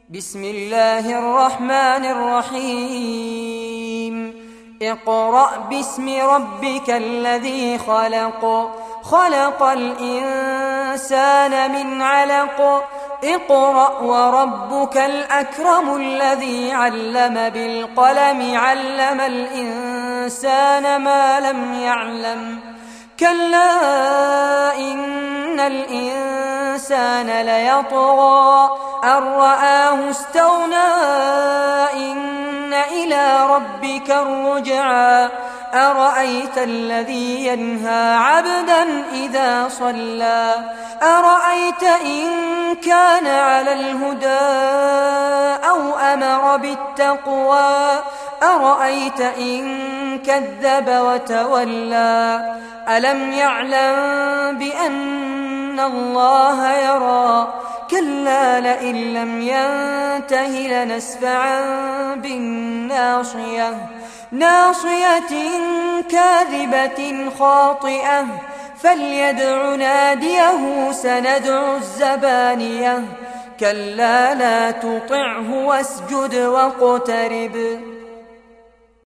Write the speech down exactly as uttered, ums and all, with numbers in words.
بسم الله الرحمن الرحيم اقرأ باسم ربك الذي خلق خلق الإنسان من علق اقرأ وربك الأكرم الذي علم بالقلم علم الإنسان ما لم يعلم كلا إن الإنسان ليطغى أن رآه استغنى إن إلى ربك الرجعى أرأيت الذي ينهى عبدا إذا صلى أرأيت إن كان على الهدى أو أمر بالتقوى أرأيت إن كذب وتولى ألم يعلم بأن الله يرى كلا لئن لم ينته لنسفعا بالناصية ناصية كاذبة خاطئة فليدع ناديه سندع الزبانية كلا لا تطعه واسجد واقترب